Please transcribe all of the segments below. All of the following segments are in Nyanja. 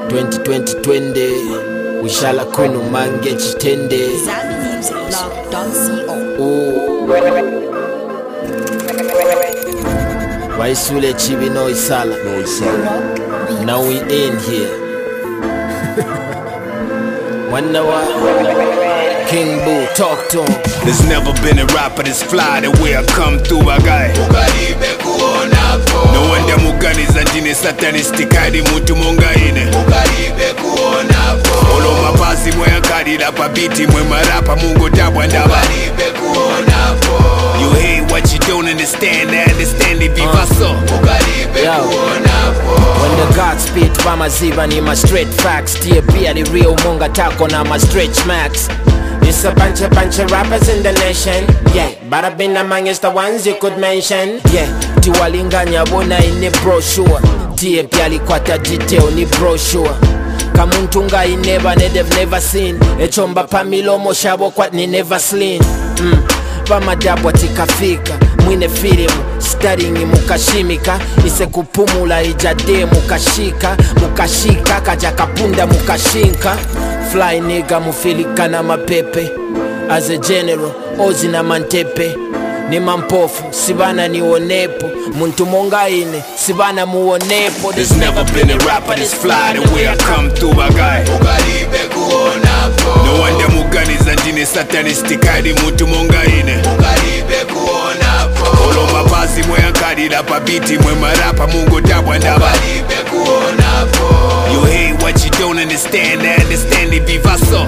2020 wishala kwenu mange chitende Waisule chibi no isala. Now we in here. Wonder why King Boo, talk to him. There's never been a rapper this fly the way I come through a guy. No wonder mugani zanjine satanistic hadi mutu monga ine. Olo mapazi mwe akadi la pabiti mwe marapa mungo tabwa ndaba. You hate what you don't understand, I understand it viva so. When the God spit Vamaziva ni my straight facts. TAP are the real monga taco na my stretch max. It's a bunch of rappers in the nation. Yeah, but I've been amongst the ones you could mention. Yeah, Tiwalinganya bona in the brochure. TAP alikwata detail ni brochure. Kamuntunga I they've never seen. Echomba pamilomo shabo kwat ni never seen. Pamadabwa tikafika mwine filimu studying mukashimika ise kupumula ijade mukashika kaja kapunda mukashinka fly nigga mufilika na mapepe as a general ozi na mantepe ni mampofu sibana niwonepo muntu monga ine sibana muwonepo. There's never been a rapper this fly the way I come through a guy. No wonder mugani zanjine satanistic hadi mutu monga ine. Olo mapazi mwe akadi la pabiti mwe marapa mungo tabwa ndaba. You hate what you don't understand, I understand it viva so.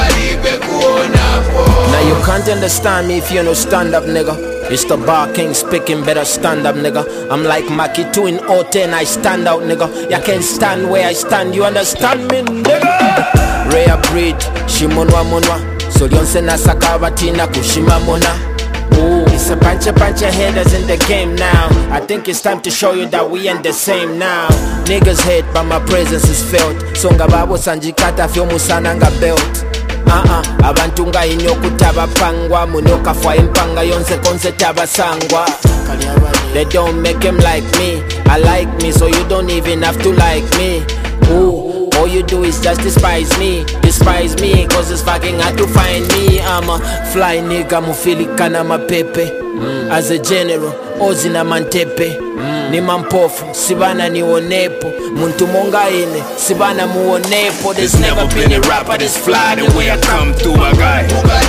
Now you can't understand me if you no stand up nigga. It's the bar king speaking, better stand up nigga. I'm like Maki 2 in 010, I stand out nigga. You can't stand where I stand, you understand me nigga. Rare breed, shimonwa monwa. So yonse na sakabatina kushima mona. Ooh, it's a bunch of headers in the game now. I think it's time to show you that we ain't the same now. Niggas hate but my presence is felt. Songa babo sanjikata fyo musananga belt. Abantu nga inyo kutaba pangwa munoka fwa impanga yonse konse taba sangwa. They don't make him like me, I like me so you don't even have to like me. Ooh, all you do is just despise me cause it's fucking hard to find me. I'm a fly nigga mufilika na mapepe as a general ozi na mantepe ni mampofu sibana niwonepo muntu monga ine sibana muwonepo. There's never been a rapper this fly the way I come through a guy.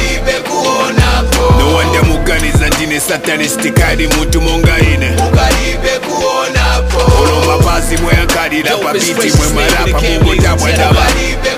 No wonder mugani zanjine satanistic hadi mutu monga ine. Olo mapazi mwe akadi la pabiti mwe marapa mungo tabwa ndaba.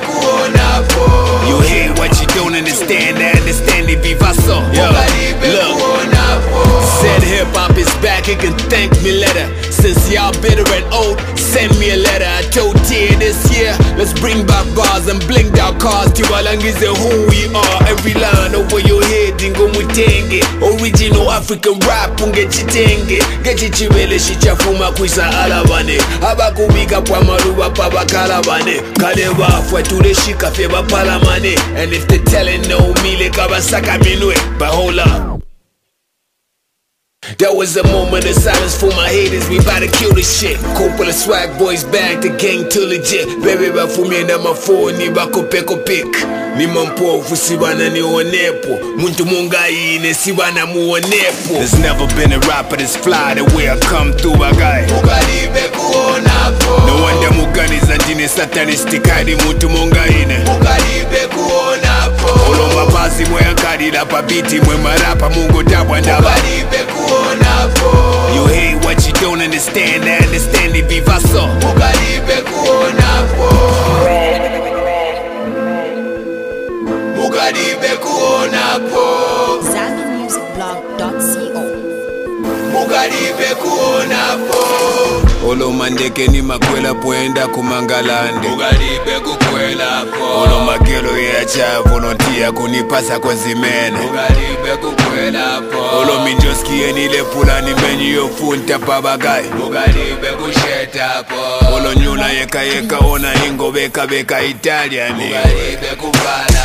You hate what you don't understand, I understand it viva so. Look, said hip hop is back, it can thank me later. Since y'all bitter and old, send me a letter. I told Tia this year, let's bring back bars and blinged out cars. Tiwalangize who we are. Every line over your head, dingo mutenge. Original African rap, ungechitenge. Gechichibele shichafuma kuisa alabane. Abakubiga kwa maruba pabakalabane. Kaleba fwe tuleshika feba palamane. And if they telling no mile kabasaka minwe. But hold up, there was a moment of silence for my haters, we bout to kill this shit. Couple of swag boys back, the gang too legit. Baby ba fumi na mafo ni bako peko pick. Ni mampofu sibana ni onepo. Muntu monga ine sibana mu onepo. There's never been a rapper this fly the way I come through a guy. No wonder mugani zanjine satanistic hadi mutu monga ine. Olo mapazi mwe akadi la pabiti mwe marapa mungo tabwa ndaba. You hate what you don't understand, I understand it viva so. Olo mandeke ni makwela poenda kumangalande. Olo makelo ya cha volontia kunipasa kwa zimene. Olo minjoski enile pula ni menyu yofunta pabagai. Olo nyula yeka ona ingo beka Italiani.